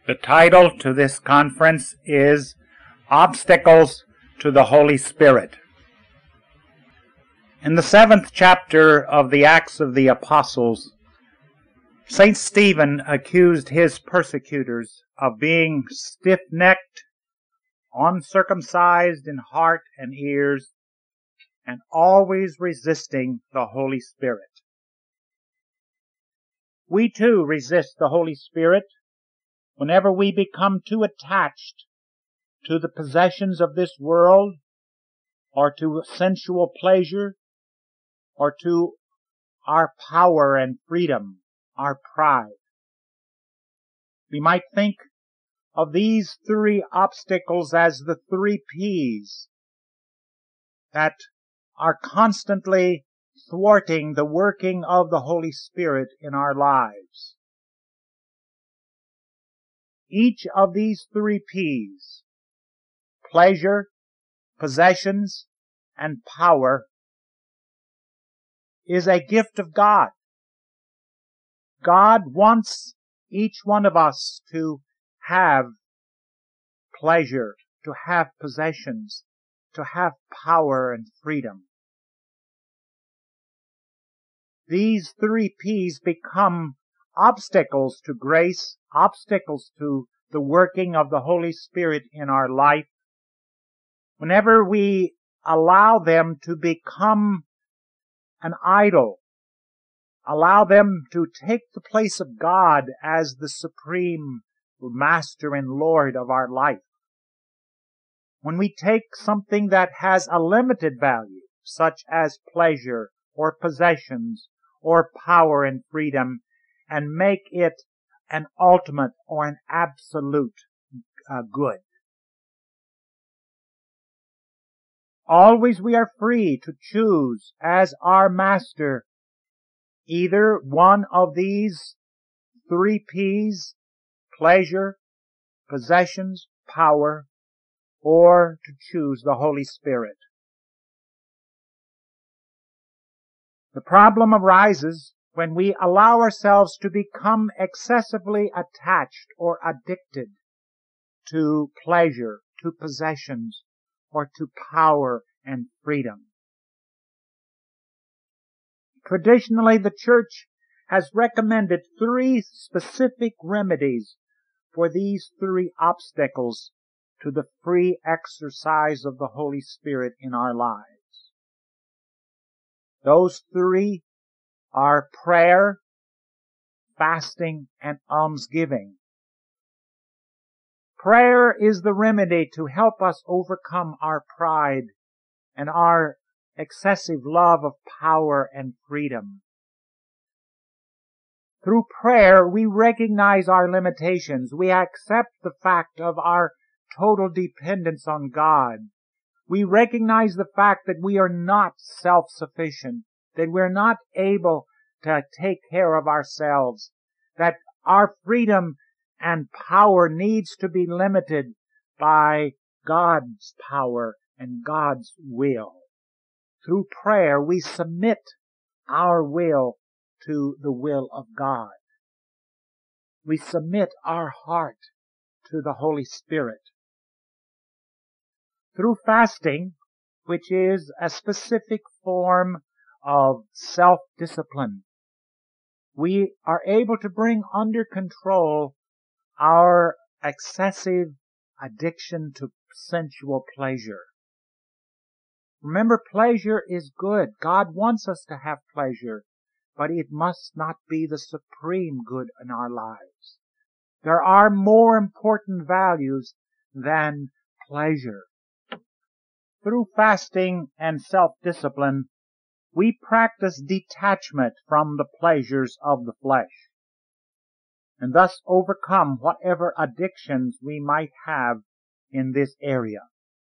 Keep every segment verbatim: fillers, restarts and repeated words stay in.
The title to this conference is Obstacles to the Holy Spirit. In the seventh chapter of the Acts of the Apostles, Saint Stephen accused his persecutors of being stiff-necked, uncircumcised in heart and ears, and always resisting the Holy Spirit. We too resist the Holy Spirit whenever we become too attached to the possessions of this world, or to sensual pleasure, or to our power and freedom, our pride. We might think of these three obstacles as the three P's that are constantly thwarting the working of the Holy Spirit in our lives. Each of these three P's, pleasure, possessions, and power, is a gift of God. God wants each one of us to have pleasure, to have possessions, to have power and freedom. These three P's become obstacles to grace, obstacles to the working of the Holy Spirit in our life, whenever we allow them to become an idol, allow them to take the place of God as the supreme master and Lord of our life. When we take something that has a limited value, such as pleasure or possessions or power and freedom, and make it an ultimate or an absolute uh, good. Always we are free to choose as our master either one of these three P's, pleasure, possessions, power, or to choose the Holy Spirit. The problem arises when we allow ourselves to become excessively attached or addicted to pleasure, to possessions, or to power and freedom. Traditionally, the Church has recommended three specific remedies for these three obstacles to the free exercise of the Holy Spirit in our lives. Those three are prayer, fasting, and almsgiving. Prayer is the remedy to help us overcome our pride and our excessive love of power and freedom. Through prayer, we recognize our limitations. We accept the fact of our total dependence on God. We recognize the fact that we are not self-sufficient, that we're not able to take care of ourselves, that our freedom and power needs to be limited by God's power and God's will. Through prayer, we submit our will to the will of God. We submit our heart to the Holy Spirit. Through fasting, which is a specific form of self-discipline, we are able to bring under control our excessive addiction to sensual pleasure. Remember, pleasure is good. God wants us to have pleasure, but it must not be the supreme good in our lives. There are more important values than pleasure. Through fasting and self-discipline, we practice detachment from the pleasures of the flesh, and thus overcome whatever addictions we might have in this area.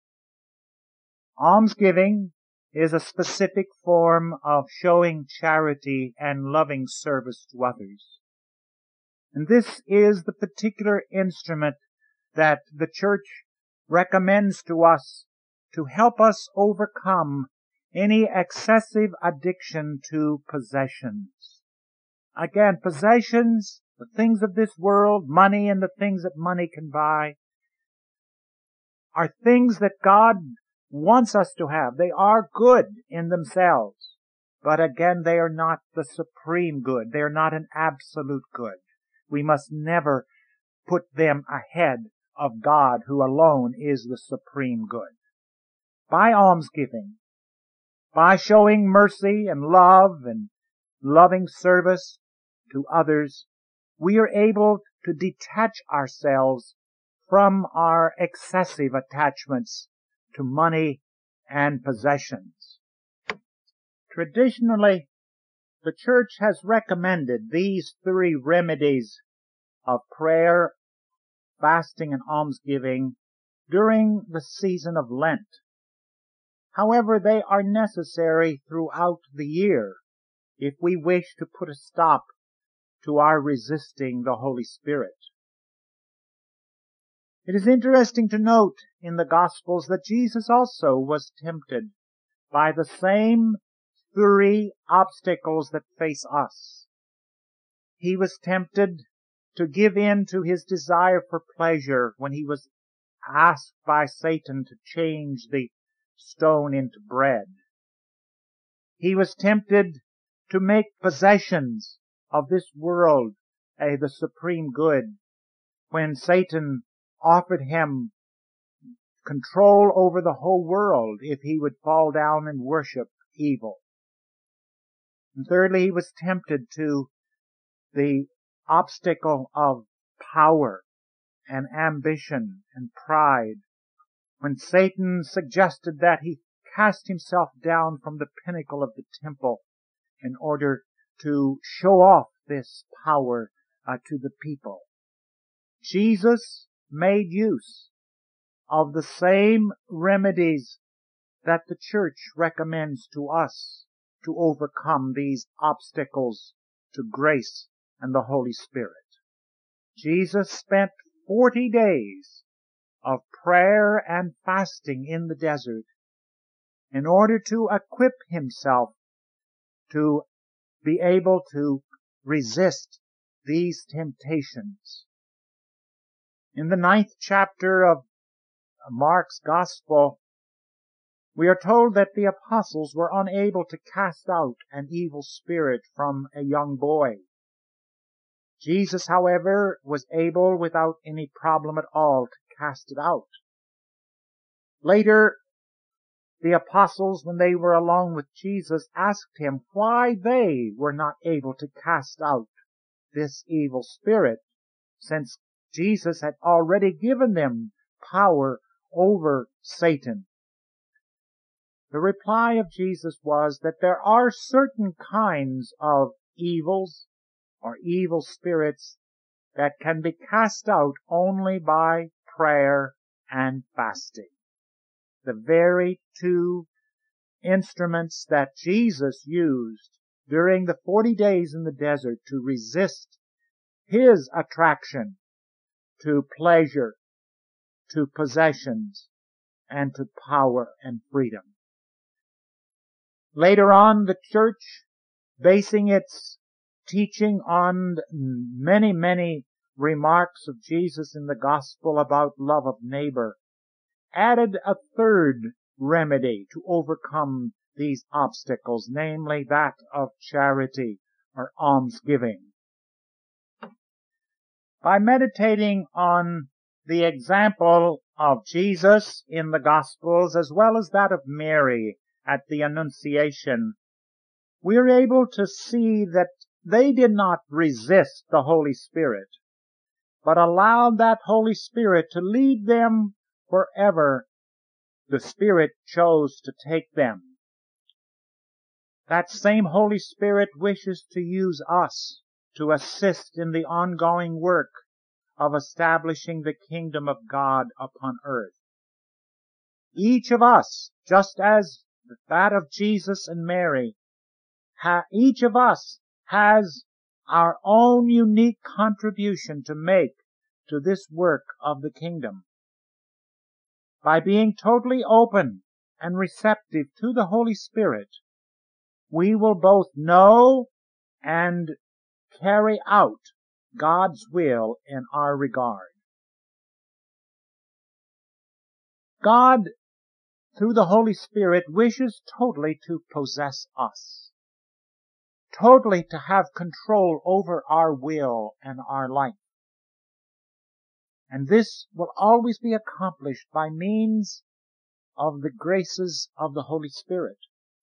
Almsgiving is a specific form of showing charity and loving service to others. And this is the particular instrument that the Church recommends to us to help us overcome any excessive addiction to possessions. Again, possessions The things of this world, money and the things that money can buy, are things that God wants us to have. They are good in themselves. But again, they are not the supreme good. They are not an absolute good. We must never put them ahead of God, who alone is the supreme good. By almsgiving, by showing mercy and love and loving service to others, we are able to detach ourselves from our excessive attachments to money and possessions. Traditionally, the church has recommended these three remedies of prayer, fasting, and almsgiving during the season of Lent. However, they are necessary throughout the year if we wish to put a stop to our resisting the Holy Spirit. It is interesting to note in the Gospels that Jesus also was tempted by the same three obstacles that face us. He was tempted to give in to his desire for pleasure when he was asked by Satan to change the stone into bread. He was tempted to make possessions of this world uh, the supreme good when Satan offered him control over the whole world if he would fall down and worship evil. And thirdly, he was tempted to the obstacle of power and ambition and pride when Satan suggested that he cast himself down from the pinnacle of the temple in order to show off this power uh, to the people. Jesus made use of the same remedies that the church recommends to us to overcome these obstacles to grace and the Holy Spirit. Jesus spent forty days of prayer and fasting in the desert in order to equip himself to be able to resist these temptations. In the ninth chapter of Mark's Gospel, we are told that the apostles were unable to cast out an evil spirit from a young boy. Jesus, however, was able without any problem at all to cast it out. Later, the apostles, when they were alone with Jesus, asked him why they were not able to cast out this evil spirit, since Jesus had already given them power over Satan. The reply of Jesus was that there are certain kinds of evils or evil spirits that can be cast out only by prayer and fasting. The very two instruments that Jesus used during the forty days in the desert to resist his attraction to pleasure, to possessions, and to power and freedom. Later on, the church, basing its teaching on many, many remarks of Jesus in the gospel about love of neighbor, added a third remedy to overcome these obstacles, namely that of charity or almsgiving. By meditating on the example of Jesus in the Gospels as well as that of Mary at the Annunciation, we are able to see that they did not resist the Holy Spirit, but allowed that Holy Spirit to lead them wherever the Spirit chose to take them. That same Holy Spirit wishes to use us to assist in the ongoing work of establishing the kingdom of God upon earth. Each of us, just as that of Jesus and Mary, ha- each of us has our own unique contribution to make to this work of the kingdom. By being totally open and receptive to the Holy Spirit, we will both know and carry out God's will in our regard. God, through the Holy Spirit, wishes totally to possess us, totally to have control over our will and our life. And this will always be accomplished by means of the graces of the Holy Spirit.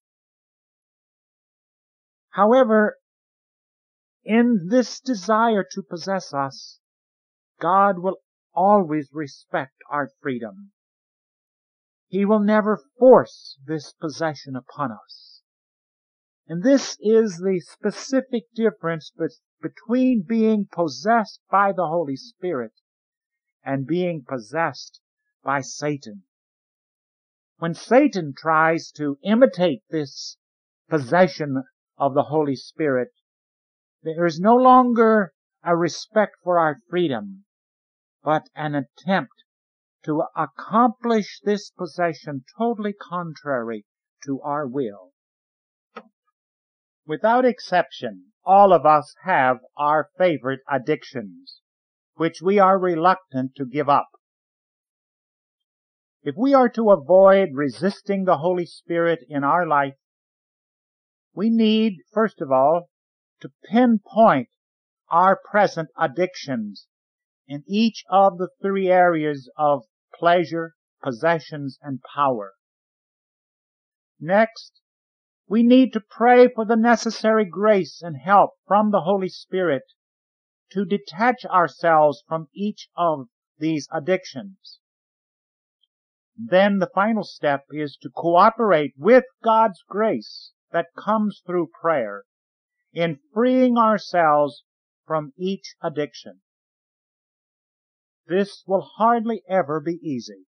However, in this desire to possess us, God will always respect our freedom. He will never force this possession upon us. And this is the specific difference be- between being possessed by the Holy Spirit and being possessed by Satan. When Satan tries to imitate this possession of the Holy Spirit, there is no longer a respect for our freedom, but an attempt to accomplish this possession totally contrary to our will. Without exception, all of us have our favorite addictions, which we are reluctant to give up. If we are to avoid resisting the Holy Spirit in our life, we need, first of all, to pinpoint our present addictions in each of the three areas of pleasure, possessions, and power. Next, we need to pray for the necessary grace and help from the Holy Spirit to detach ourselves from each of these addictions. Then the final step is to cooperate with God's grace that comes through prayer in freeing ourselves from each addiction. This will hardly ever be easy.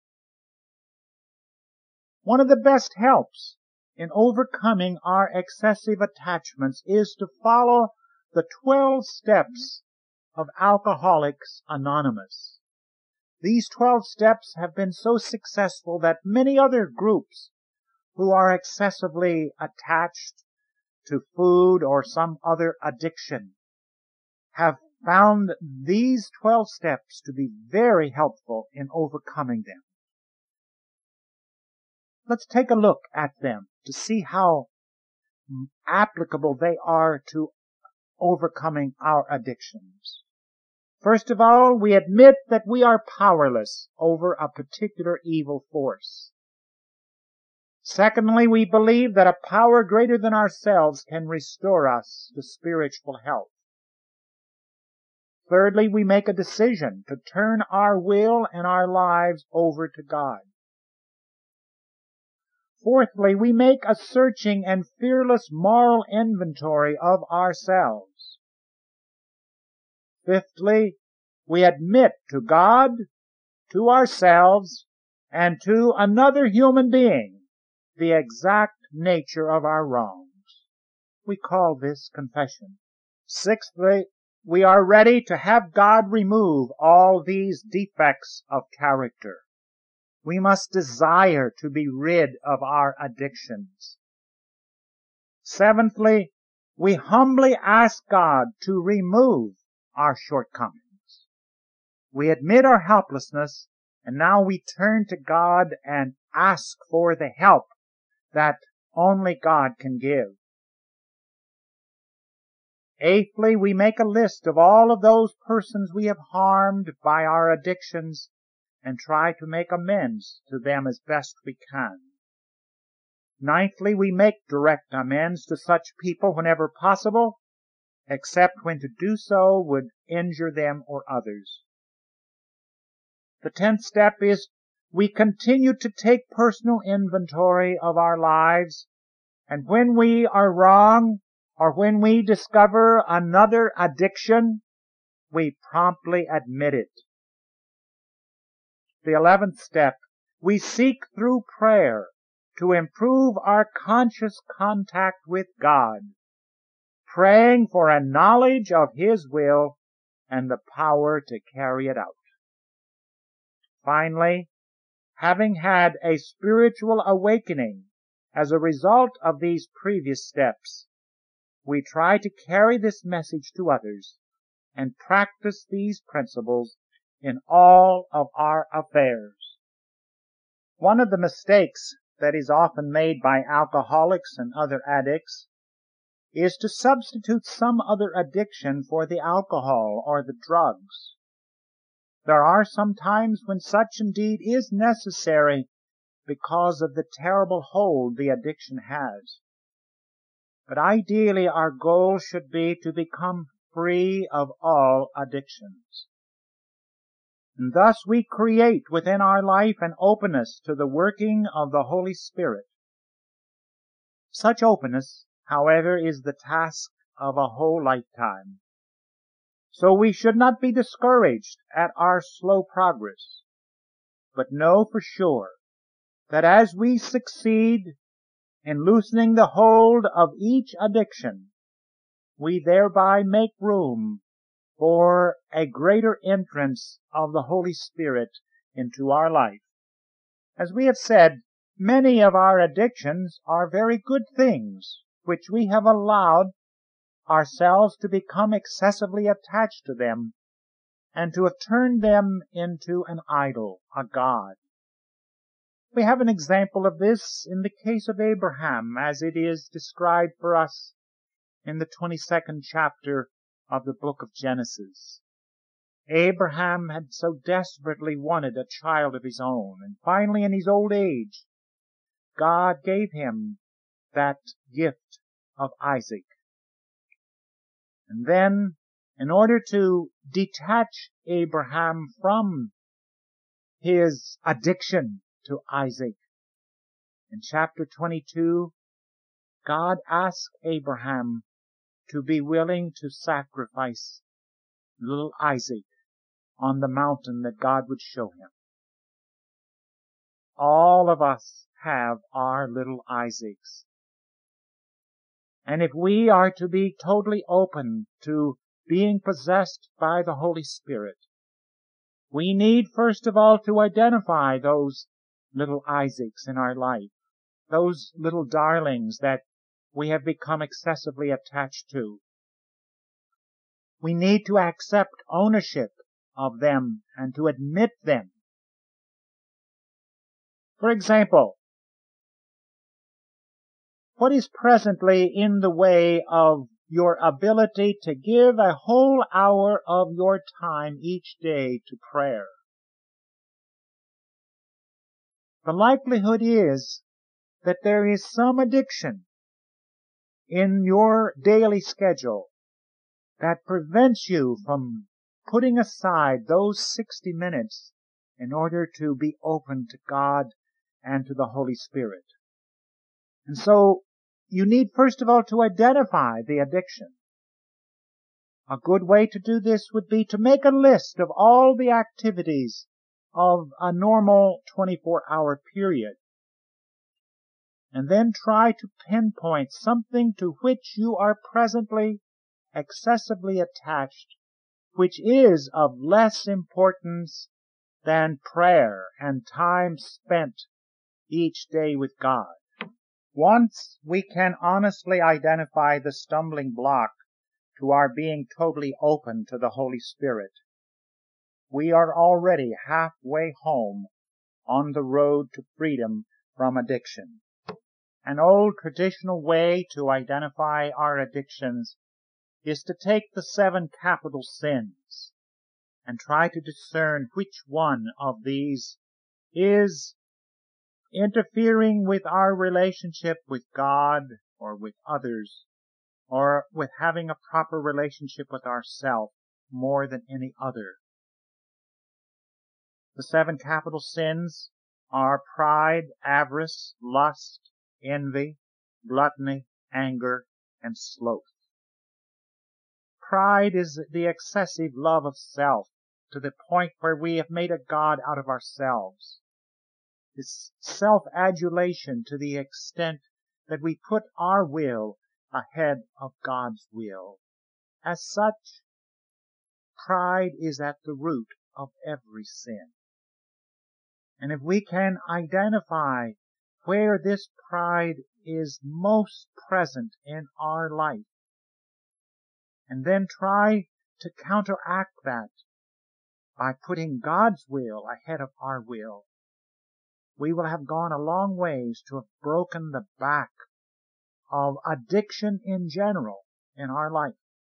One of the best helps in overcoming our excessive attachments is to follow the twelve steps of Alcoholics Anonymous. These twelve steps have been so successful that many other groups who are excessively attached to food or some other addiction have found these twelve steps to be very helpful in overcoming them. Let's take a look at them to see how applicable they are to overcoming our addictions. First of all, we admit that we are powerless over a particular evil force. Secondly, we believe that a power greater than ourselves can restore us to spiritual health. Thirdly, we make a decision to turn our will and our lives over to God. Fourthly, we make a searching and fearless moral inventory of ourselves. Fifthly, we admit to God, to ourselves, and to another human being the exact nature of our wrongs. We call this confession. Sixthly, we are ready to have God remove all these defects of character. We must desire to be rid of our addictions. Seventhly, we humbly ask God to remove our shortcomings. We admit our helplessness, and now we turn to God and ask for the help that only God can give. Eighthly, we make a list of all of those persons we have harmed by our addictions and try to make amends to them as best we can. Ninthly, we make direct amends to such people whenever possible, except when to do so would injure them or others. The tenth step is we continue to take personal inventory of our lives, and when we are wrong or when we discover another addiction, we promptly admit it. The eleventh step, we seek through prayer to improve our conscious contact with God, praying for a knowledge of His will and the power to carry it out. Finally, having had a spiritual awakening as a result of these previous steps, we try to carry this message to others and practice these principles in all of our affairs. One of the mistakes that is often made by alcoholics and other addicts is to substitute some other addiction for the alcohol or the drugs. There are some times when such indeed is necessary because of the terrible hold the addiction has. But ideally, our goal should be to become free of all addictions. And thus we create within our life an openness to the working of the Holy Spirit. Such openness, however, is the task of a whole lifetime. So we should not be discouraged at our slow progress, but know for sure that as we succeed in loosening the hold of each addiction, we thereby make room for a greater entrance of the Holy Spirit into our life. As we have said, many of our addictions are very good things, which we have allowed ourselves to become excessively attached to them and to have turned them into an idol, a god. We have an example of this in the case of Abraham, as it is described for us in the twenty-second chapter of the book of Genesis. Abraham had so desperately wanted a child of his own, and finally in his old age, God gave him that gift of Isaac. And then, in order to detach Abraham from his addiction to Isaac, in chapter twenty-two, God asked Abraham to be willing to sacrifice little Isaac on the mountain that God would show him. All of us have our little Isaacs. And if we are to be totally open to being possessed by the Holy Spirit, we need first of all to identify those little Isaacs in our life, those little darlings that we have become excessively attached to. We need to accept ownership of them and to admit them. For example, what is presently in the way of your ability to give a whole hour of your time each day to prayer? The likelihood is that there is some addiction in your daily schedule that prevents you from putting aside those sixty minutes in order to be open to God and to the Holy Spirit. And so you need first of all to identify the addiction. A good way to do this would be to make a list of all the activities of a normal twenty-four hour period, and then try to pinpoint something to which you are presently excessively attached, which is of less importance than prayer and time spent each day with God. Once we can honestly identify the stumbling block to our being totally open to the Holy Spirit, we are already halfway home on the road to freedom from addiction. An old traditional way to identify our addictions is to take the seven capital sins and try to discern which one of these is interfering with our relationship with God or with others, or with having a proper relationship with ourselves more than any other. The seven capital sins are pride, avarice, lust, envy, gluttony, anger, and sloth. Pride is the excessive love of self to the point where we have made a god out of ourselves. It's self-adulation to the extent that we put our will ahead of God's will. As such, pride is at the root of every sin. And if we can identify where this pride is most present in our life, and then try to counteract that by putting God's will ahead of our will, we will have gone a long ways to have broken the back of addiction in general in our life.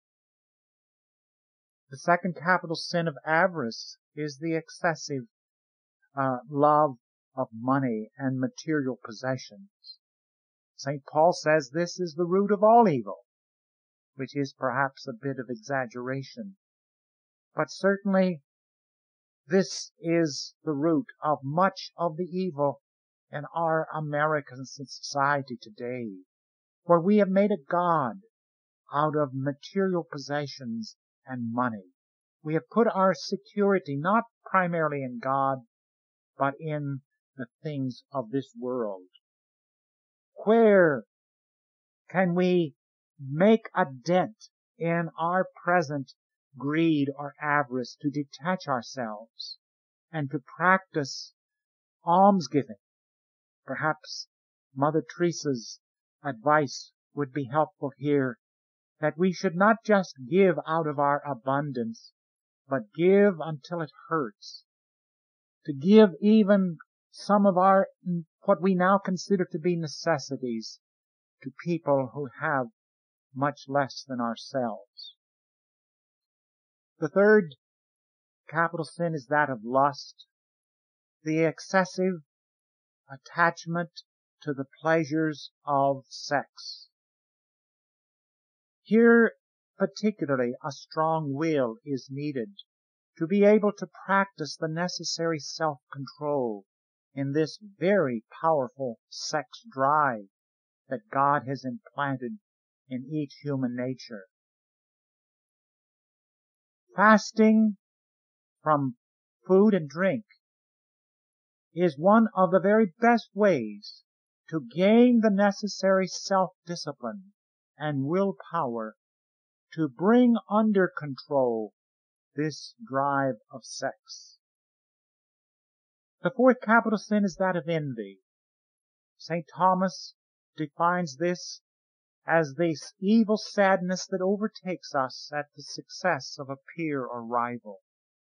The second capital sin of avarice is the excessive uh, love of money and material possessions. Saint Paul says this is the root of all evil, which is perhaps a bit of exaggeration. But certainly this is the root of much of the evil in our American society today, where we have made a god out of material possessions and money. We have put our security not primarily in God, but in the things of this world. Where can we make a dent in our present greed or avarice to detach ourselves and to practice almsgiving? Perhaps Mother Teresa's advice would be helpful here, that we should not just give out of our abundance, but give until it hurts. To give even some of our, what we now consider to be necessities, to people who have much less than ourselves. The third capital sin is that of lust, the excessive attachment to the pleasures of sex. Here, particularly, a strong will is needed to be able to practice the necessary self-control in this very powerful sex drive that God has implanted in each human nature. Fasting from food and drink is one of the very best ways to gain the necessary self-discipline and willpower to bring under control this drive of sex. The fourth capital sin is that of envy. Saint Thomas defines this as the evil sadness that overtakes us at the success of a peer or rival.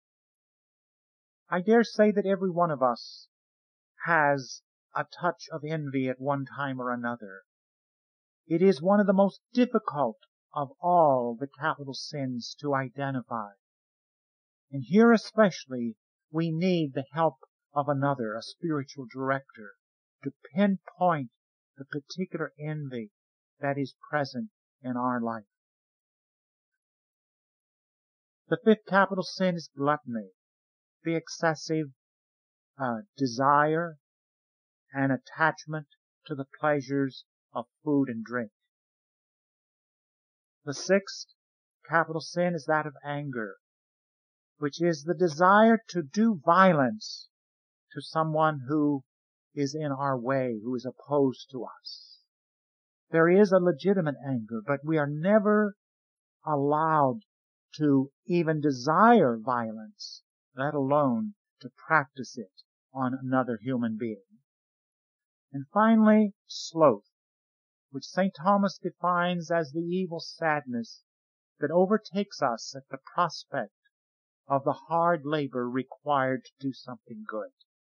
I dare say that every one of us has a touch of envy at one time or another. It is one of the most difficult of all the capital sins to identify. And here especially we need the help of another, a spiritual director, to pinpoint the particular envy that is present in our life. The fifth capital sin is gluttony, the excessive uh, desire and attachment to the pleasures of food and drink. The sixth capital sin is that of anger, which is the desire to do violence to someone who is in our way, who is opposed to us. There is a legitimate anger, but we are never allowed to even desire violence, let alone to practice it on another human being. And finally, sloth, which Saint Thomas defines as the evil sadness that overtakes us at the prospect of the hard labor required to do something good.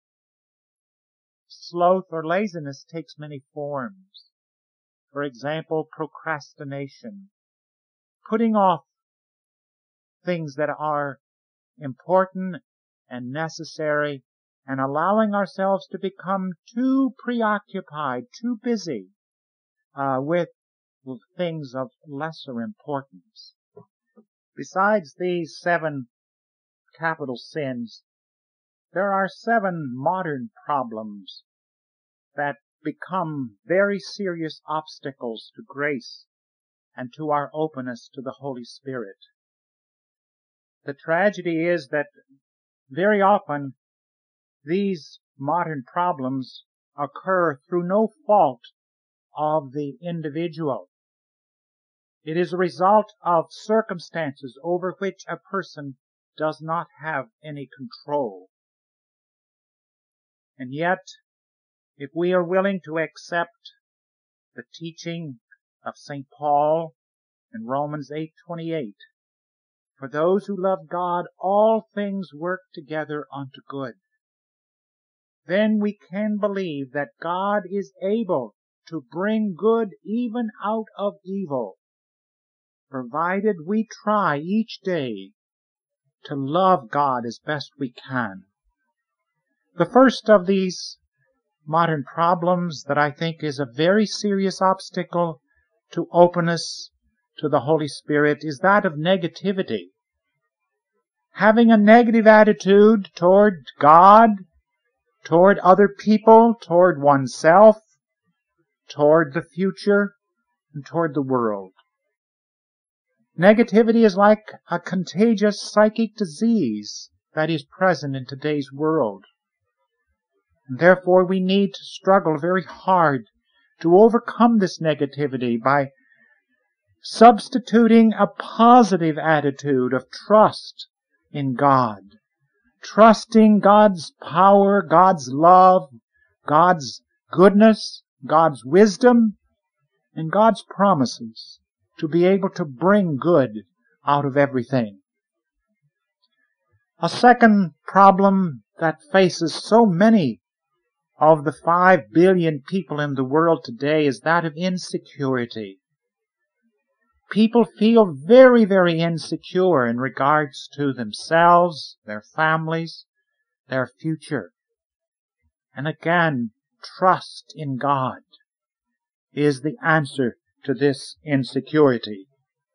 Sloth or laziness takes many forms. For example, procrastination, putting off things that are important and necessary, and allowing ourselves to become too preoccupied, too busy uh, with things of lesser importance. Besides these seven capital sins, there are seven modern problems that become very serious obstacles to grace and to our openness to the Holy Spirit. The tragedy is that very often these modern problems occur through no fault of the individual. It is a result of circumstances over which a person does not have any control. And yet, if we are willing to accept the teaching of Saint Paul in Romans eight twenty-eight, For those who love God, all things work together unto good. Then we can believe that God is able to bring good even out of evil, provided we try each day to love God as best we can. The first of these modern problems that I think is a very serious obstacle to openness to the Holy Spirit is that of negativity. Having a negative attitude toward God, toward other people, toward oneself, toward the future, and toward the world. Negativity is like a contagious psychic disease that is present in today's world. And therefore we need to struggle very hard to overcome this negativity by substituting a positive attitude of trust in God. Trusting God's power, God's love, God's goodness, God's wisdom, and God's promises to be able to bring good out of everything. A second problem that faces so many of the five billion people in the world today is that of insecurity. People feel very, very insecure in regards to themselves, their families, their future. And again, trust in God is the answer to this insecurity.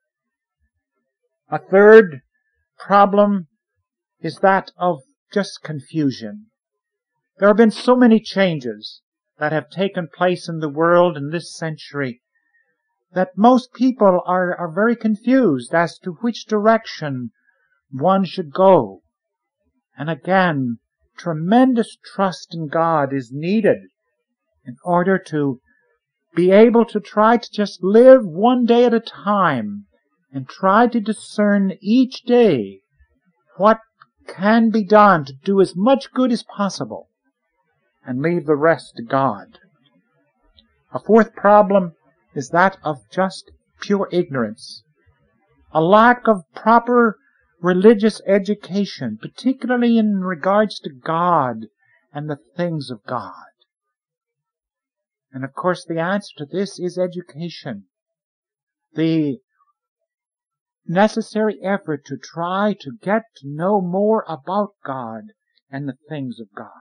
A third problem is that of just confusion. There have been so many changes that have taken place in the world in this century that most people are, are very confused as to which direction one should go. And again, tremendous trust in God is needed in order to be able to try to just live one day at a time and try to discern each day what can be done to do as much good as possible and leave the rest to God. A fourth problem is that of just pure ignorance, a lack of proper religious education, particularly in regards to God and the things of God. And of course the answer to this is education. The necessary effort to try to get to know more about God and the things of God.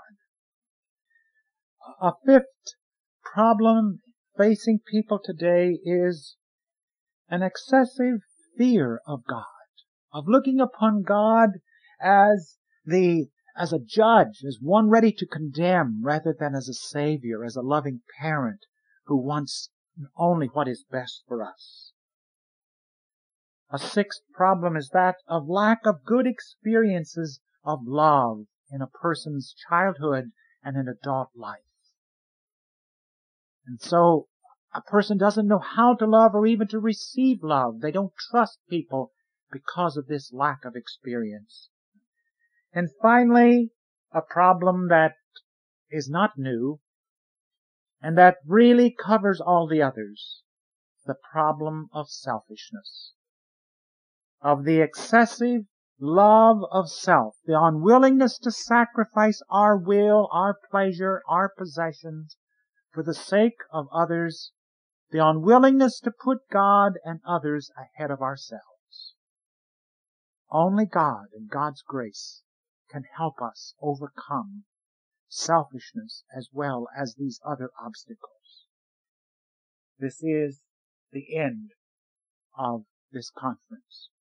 A fifth problem facing people today is an excessive fear of God, of looking upon God as the as a judge, as one ready to condemn, rather than as a savior, as a loving parent who wants only what is best for us. A sixth problem is that of lack of good experiences of love in a person's childhood and in adult life. And so a person doesn't know how to love or even to receive love. They don't trust people because of this lack of experience. And finally, a problem that is not new and that really covers all the others, the problem of selfishness, of the excessive love of self, the unwillingness to sacrifice our will, our pleasure, our possessions for the sake of others, the unwillingness to put God and others ahead of ourselves. Only God and God's grace can help us overcome selfishness as well as these other obstacles. This is the end of this conference.